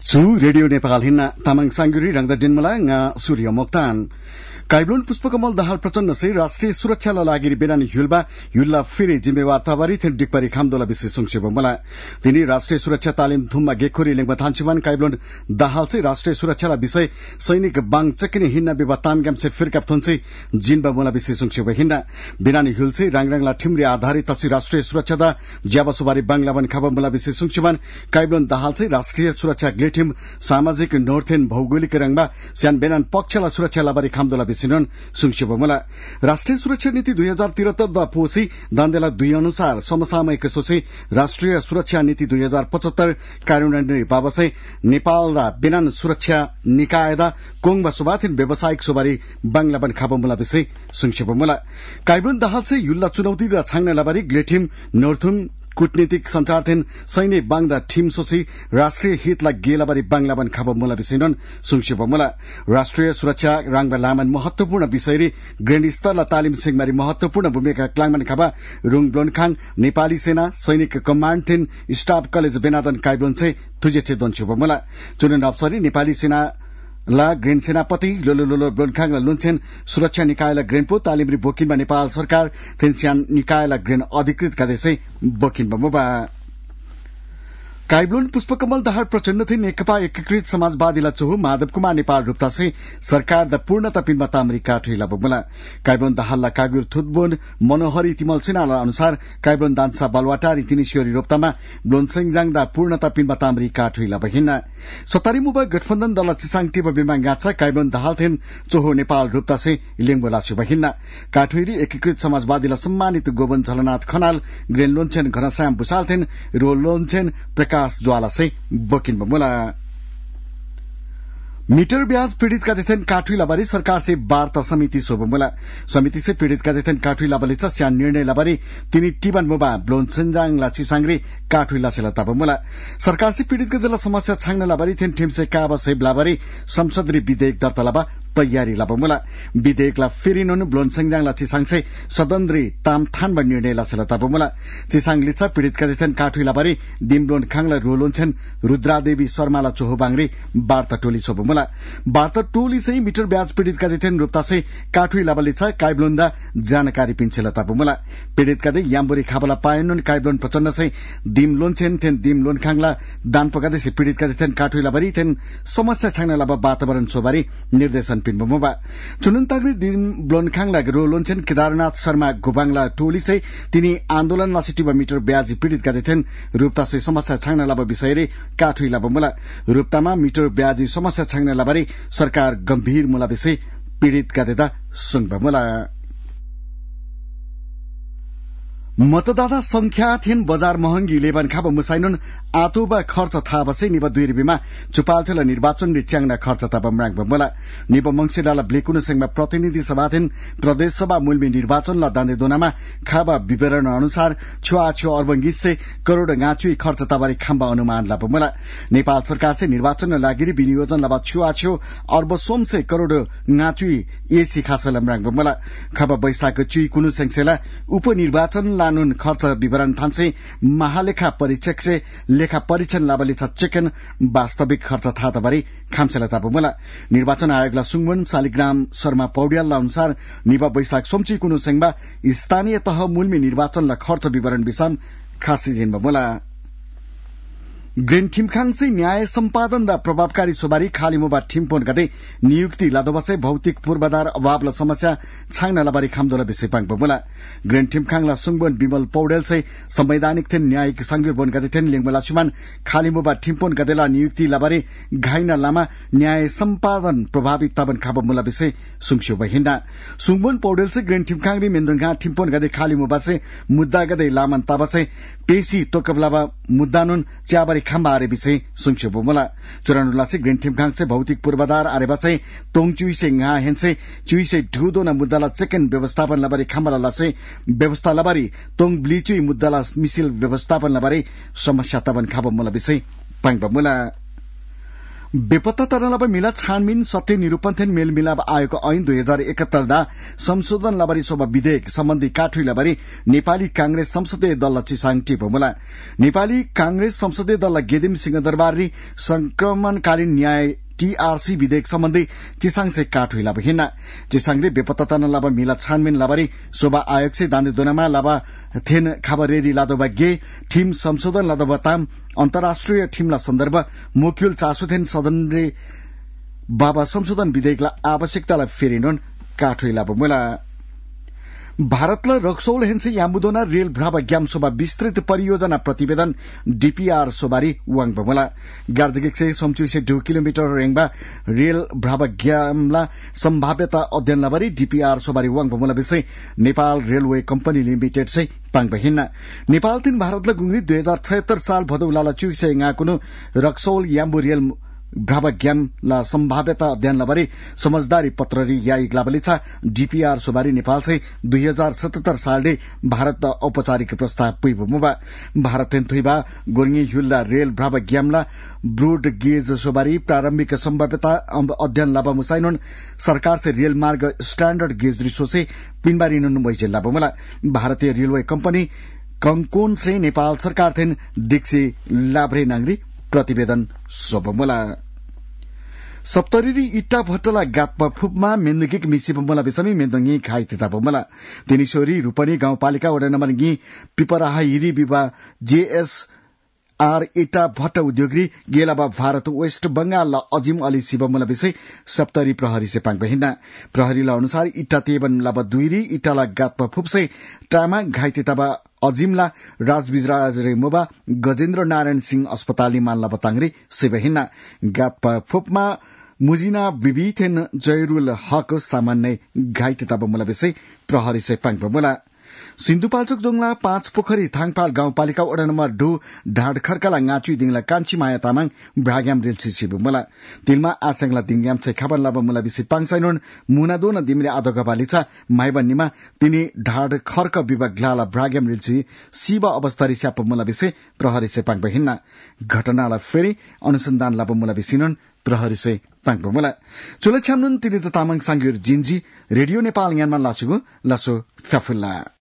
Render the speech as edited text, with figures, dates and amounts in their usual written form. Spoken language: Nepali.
Su Radio Nepal Hina Tamang Sanguri Rangda Dinmala nga Surya Moktan काइब्लोन Pushpa Kamal Dahal Prachanda से राष्ट्रिय सुरक्षालाई लागि बेनानी युल्ला फेरि जिम्मेवार तबारी थिन डिकपरी खामदोला विशेष संक्षेप मला तिनी राष्ट्रिय सुरक्षा तालिम धुम्मा गेखोरी लेङमा थान्छिवान काइब्लोन दाहाल से राष्ट्रिय सुरक्षालाई विषय सैनिक बाङ चकिने हिन्ना बेबा तामग्याम से फिरकाप थन्से जिनबा मोला विशेष संक्षेप हिन्ना बेनानी हुल से राङराङला ठिमरी आधारित तसी राष्ट्रिय सुरक्षा दा ज्याबसुबारी बांग्लावन खाबा मोला विशेष संक्षेपन काइब्लोन दाहाल से राष्ट्रिय सुरक्षा ग्लेटिम सामाजिक नोर्थेन भौगोलिक रङमा स्यान बेनान पक्षला सुरक्षा लाबारी खामदोला सिनन संक्षेप मला राष्ट्रिय सुरक्षा नीति 2073 दा पोसी दान्देला 2 अनुसार समसामयिक सोचे राष्ट्रिय सुरक्षा नीति 2075 कार्यान्वयन बाबसै नेपाल दा बेनान सुरक्षा निकाय दा कोङबा सुबाथिन व्यावसायिक सुबारी बांग्लाबन खाबमुला विषय संक्षेप मला काइब्लोन दाहाल से युल्ला चुनौती दा छांगना लाबारी ग्लेटिम नोर्थुम कूटनीतिक संचार थिन सैन्य बांग्दा टीम सोसी राष्ट्रिय हितलाई गेलाबारी बांग्लाबन खाब मोला विषयन संक्षेप मोला राष्ट्रिय सुरक्षा राङबा लामन महत्वपूर्ण विषयरी ग्रेड स्तरला तालिम सिंहमारी महत्वपूर्ण भूमिका क्लाङमन खाबा रुङ ब्लोनखाङ नेपाली सेना सैनिक कमाण्ड थिन स्टाफ कलेज बेनादन काइब्लोन से तुजेचे दन्छुप मोला चुनन अफसरी नेपाली सेना ला ग्रेन सेनापति लोलो ब्लोनखाङला लुन्छेन सुरक्षा निकायला ग्रेनपो तालिमरी बोकिनमा नेपाल सरकार थेन्स्यान निकायला ग्रेन अधिकृत कादेशै बोकिनमा मोबा काइब्लोन पुष्पकमल दाहाल प्रचण्ड थिन नेकपा एकीकृत समाजवादीला चोहु माधव कुमार नेपाल रुप्ता से सरकार द पूर्णता पिनमा तामरी काठुइला बमुला काइब्लोन दाहालला कागुर थुतबोन मनोहरी तिमल सिन्हाला अनुसार काइब्लोन दान्सा बालवाटारी तिनीश्वरी रोप्तामा ब्लोनसेङजाङ दा पूर्णता पिनमा तामरी काठुइला बहिना सत्तारी मुबा गठबन्धन दल चिसाङ टिब बिमा गाछा काइब्लोन दाहाल थिन चोहो नेपाल रुप्ता से लिङबोलासु बहिना काठुइरी एकीकृत समाजवादीला सम्मानित गोवन झलनाथ खनाल ग्रेन लोन्छेन घनश्याम भुसाल थिन रोल लोन्छेन प्रकाश ज्वाला से बकिन बमुला मीटर ब्याज पीड़ित का देथन काठुई लाबारी सरकार से वार्ता समिति सोबमुला समिति से पीड़ित का देथन काठुई लाबाली स्यान निर्णय लाबारी तिनी टिबन मोबा ब्लोनसेन्जाङ लाची सांग्री काठुई लासेला ताबमुला सरकार से पीड़ित का देला समस्या छांगना लाबारी थिन ठिम से काबा से लाबारी संसदरी विधेयक दर्ता लाबा तयारी लाबमुला विधेयक ला फेरिनोन ब्लोनसेन्जाङ लाची सांगसे सदनद्री तामथान बन निर्णय लासेला ताबमुला चिसाङ लिचा पीड़ित का देथन काठुई लाबारी दिमब्लोन खाङला रोलोन्छन रुद्रादेवी शर्माला चोहोबाङरी वार्ता टोली सोबमुला वार्ता टोली से मीटर ब्याज पीड़ित का रिटर्न रूपता से काठुई लाबाली छ काइब्लोनदा जानकारी पिन्छेला ताबमुला पीड़ित का दे याम्बोरी खाबला पायनन काइब्लोन प्रचण्ड से दिम लोन्छेन थेन दिम लोन खाङला दान पकादे से पीड़ित का रिटर्न काठुई लाबारी थेन समस्या छांगना लाबा वातावरण सोबारी निर्देशन पिनबमुबा चुनन्ताग्री दिम लोन खाङला रो लोन्छेन केदारनाथ शर्मा गुबाङला टोली से तिनी आन्दोलन ला सिटीबा मीटर ब्याज पीड़ित का रिटर्न रूपता से समस्या छांगना लाबा विषयरे काठुई लाबमुला रूपतामा मीटर ब्याज समस्या छांगना लाबारी सरकार गंभीर मुला विषय पीड़ित का देता सुनबमुला मतदाता संख्या थिन बजार महंगी लेबन खाब मुसाइनुन आतोबा खर्च था बसे निब दुई रुपियाँमा चुपाल्छल निर्वाचन च्याङ्ना खर्च तब म्राङ बमला निब मंगसिराला ब्लेकुन संघमा प्रतिनिधि सभा थिन प्रदेश सभा मुलमी निर्वाचनला दान्दे दोनामा खाबा विवरण अनुसार छुआछु अर्बंगिस से करोड़ गाँचुई खर्च तबारी खाम्बा अनुमान ला बमला नेपाल सरकार से निर्वाचन लागिरी विनियोजन लबा छुआछु अर्ब सोम से करोड़ गाँचुई एसी खासल म्राङ बमला खाबा बैशाख चुई कुनु संसेला उपनिर्वाचन कानून खर्च विवरण थान्से महालेखा परीक्षक से लेखा परीक्षण लाबली चिकन वास्तविक खर्च था तबारी खामसेला ताबमुला निर्वाचन आयोगला सुङवन शालिग्राम शर्मा पौड्याल अनुसार निबा बैशाख सोमची कुनु संघमा स्थानीय तह मुलमी निर्वाचनला खर्च विवरण विषम खासी जिन बमुला ग्रेन ठिमखाङ से न्याय सम्पादन दा प्रभावकारी सोबारी खालीमोबा ठिमपोन गते नियुक्ति लादोबसे भौतिक पूर्वाधार अभावला समस्या छांगना लाबारी खामदोला विषय पाङ बमुला ग्रेन ठिमखाङला सुङबन विमल पौडेल से संवैधानिक थिन न्यायिक संघ बोन गते थिन लिङबला सुमान खालीमोबा ठिमपोन गतेला नियुक्ति लाबारी घाइना लामा न्याय सम्पादन प्रभावित तबन खाब मुला विषय सुङस्यो बहिना सुङबन पौडेल से ग्रेन ठिमखाङरी मेन्दुङगा ठिमपोन गते खालीमोबा से मुद्दा गते लामन तबसे पेशी तोकबलाबा मुद्दानुन च्याबारी खाम्बा आरे विषय सुङस्यो बोमला चुरानुलासी ग्रेन ठिमखाङ से भौतिक पूर्वाधार आरे बसे तोङ चुइसे nga हेन्से चुइसे ढुदो न मुद्दाला चेकन व्यवस्थापन लबारी खाम्बला लासे व्यवस्था लबारी तोङ ब्लिचुई मुद्दाला मिसिल व्यवस्थापन लबारी समस्या तबन खाब मुला विषय पाङ बमुला बेपत्ता तरनलाब मिला छानबिन सत्य निरूपण मेलमिलाप आयोगको ऐन 2071 दा संशोधन लबारी शोभा विधेयक सम्बन्धी काठुई लबारी नेपाली कांग्रेस संसदीय दल चिसाङ टिपोमुला नेपाली कांग्रेस संसदीय दल गेदिम सिंहदरबारी संक्रमणकालीन न्याय टीआरसी विधेयक सम्बन्धी चिसाङ से काठुई लाभ हिन्ना चिसाङले बेपत्ता तरन लाभ मिला छानबिन लबारी शोभा आयोग से दान्दे दोनामा लाभा थेन खबरेरी लादोबा गे ठिम संशोधन लादोबा ताम अन्तर्राष्ट्रिय ठिमला सन्दर्भ मुख्युल चासुथेन सदनले बाबा संशोधन विधेयकलाई आवश्यकतालाई फेरिनुन काठुई लाभ मुला भारतलाई रक्सौल हेन्से याम्बुदोना रेल भ्रावा ग्याम शोभा विस्तृत परियोजना प्रतिवेदन डीपीआर सोबारी वाङबमुला गार्जगिक से सोमचुसे 2 किलोमिटर रेङबा रेल भ्रावा ग्यामला सम्भाव्यता अध्ययन लबारी डीपीआर सोबारी वाङबमुला विषय नेपाल रेलवे कम्पनी लिमिटेड से पाङबहिन्ना नेपाल तीन भारतलाई गुंग्री 2076 साल भदौलाला चुइसे ngaकुनु रक्सौल याम्बु रेल भ्रावा ग्यामला सम्भाव्यता अध्ययन लबारी समझदारी पत्ररी याई ग्लाबलिछा डीपीआर सोबारी नेपाल से 2077 सालले भारत औपचारिक प्रस्ताव पुइबमुबा भारत थुइबा गोर्गी हुल्ला रेल भ्रावा ग्यामला ब्रोड गेज सोबारी प्रारम्भिक सम्भाव्यता अध्ययन लाबा मुसाइनुन सरकार से रेल मार्ग स्टैंडर्ड गेज रिसो से पिनबारी नुन मैजे लाबमुला भारतीय रेलवे कंपनी कंकोन से नेपाल सरकार थेन दिक्सी लाभ्रे नांगरी प्रतिवेदन सोबमुला सप्तरी इट्टा भट्टला गात्पा फुपमा मेन्दगिक मिसिपमुला बेसमी मेन्दगी खाइ तितापमुला तिनीश्वरी रूपनी गाउँपालिका वडा नम्बर गी पिपराहा हिरी विवा जेएसआर इट्टा भट्ट उद्योगी गेलाबा भारत वेस्ट बंगाल अजिम अली शिवमुला विषय सप्तरी प्रहरी से पाङबहिन्ना प्रहरीला अनुसार इट्टा तेबन लाबा दुईरी इट्टाला गात्पा फुपसे टामा घाइतेताबा अजिमला राजविजराज रेमोबा गजेन्द्र नारायण सिंह अस्पताली माल्ला बतांगरी सिबहिन्ना गात्पा फुपमा मुजिना बिबी थेन जयरुल हक सामान्य घाइतेताब मुला विषय प्रहरी से पाङबमुला सिन्धुपाल्चोक जोङला 5 पोखरी थाङपाल गाउँपालिका वडा नम्बर 2 ढाड खर्काला ngaचु दिङला कान्छी माया तामाङ भ्राग्याम रेलसी सिबुमुला तिलमा आचंगला दिङग्याम से खबर लाबा मुला विषय पाङसाइनोन मुनादोन दिमले आदोगा बालिचा माइबन्नीमा तिनी ढाड खर्क विभाग ग्लाला भ्राग्याम रेलसी सिबा अवस्थारी स्याप मुला विषय प्रहरी से पाङबहिन्ना घटनालाई फेरि अनुसन्धान लाबा मुला विषयनोन प्रहरी से पाङबमुला चुला छ्यामनुन तिनी त तामाङ सांगिर जिन्जी रेडियो नेपाल यानमा लासुगु लासो फ्याफुल्ला